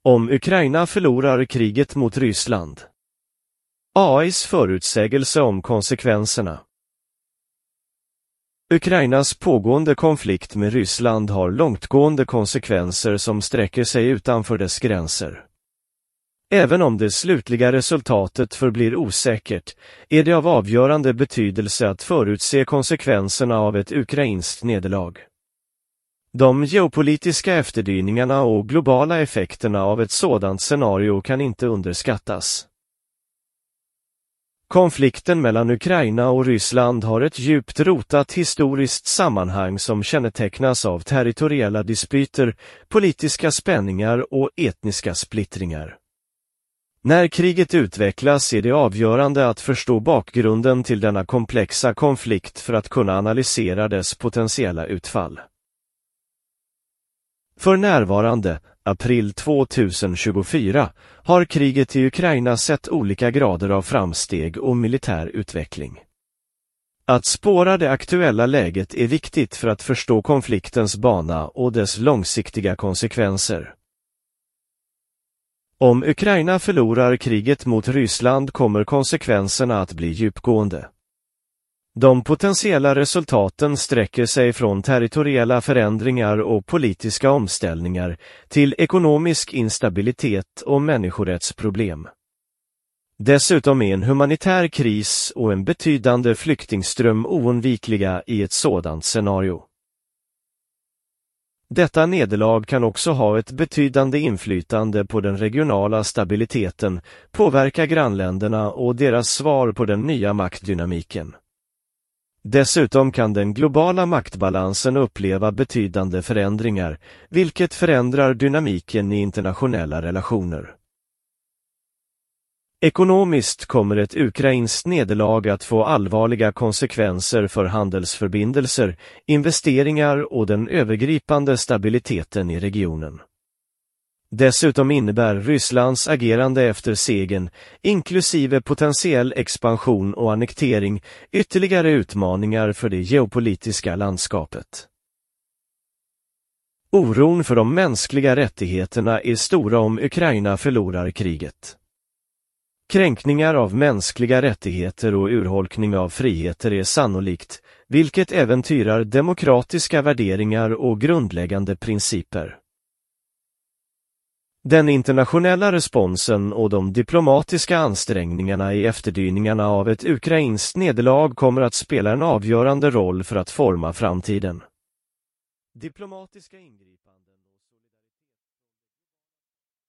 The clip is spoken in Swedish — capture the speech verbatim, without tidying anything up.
Om Ukraina förlorar kriget mot Ryssland. A I:s förutsägelse om konsekvenserna. Ukrainas pågående konflikt med Ryssland har långtgående konsekvenser som sträcker sig utanför dess gränser. Även om det slutliga resultatet förblir osäkert, är det av avgörande betydelse att förutse konsekvenserna av ett ukrainskt nederlag. De geopolitiska efterdyningarna och globala effekterna av ett sådant scenario kan inte underskattas. Konflikten mellan Ukraina och Ryssland har ett djupt rotat historiskt sammanhang som kännetecknas av territoriella dispyter, politiska spänningar och etniska splittringar. När kriget utvecklas är det avgörande att förstå bakgrunden till denna komplexa konflikt för att kunna analysera dess potentiella utfall. För närvarande, april tjugohundratjugofyra, har kriget i Ukraina sett olika grader av framsteg och militär utveckling. Att spåra det aktuella läget är viktigt för att förstå konfliktens bana och dess långsiktiga konsekvenser. Om Ukraina förlorar kriget mot Ryssland kommer konsekvenserna att bli djupgående. De potentiella resultaten sträcker sig från territoriella förändringar och politiska omställningar till ekonomisk instabilitet och människorättsproblem. Dessutom är en humanitär kris och en betydande flyktingström oundvikliga i ett sådant scenario. Detta nederlag kan också ha ett betydande inflytande på den regionala stabiliteten, påverka grannländerna och deras svar på den nya maktdynamiken. Dessutom kan den globala maktbalansen uppleva betydande förändringar, vilket förändrar dynamiken i internationella relationer. Ekonomiskt kommer ett ukrainskt nederlag att få allvarliga konsekvenser för handelsförbindelser, investeringar och den övergripande stabiliteten i regionen. Dessutom innebär Rysslands agerande efter segern, inklusive potentiell expansion och annektering, ytterligare utmaningar för det geopolitiska landskapet. Oron för de mänskliga rättigheterna är stora om Ukraina förlorar kriget. Kränkningar av mänskliga rättigheter och urholkning av friheter är sannolikt, vilket äventyrar demokratiska värderingar och grundläggande principer. Den internationella responsen och de diplomatiska ansträngningarna i efterdyningarna av ett ukrainskt nederlag kommer att spela en avgörande roll för att forma framtiden. Diplomatiska ingripanden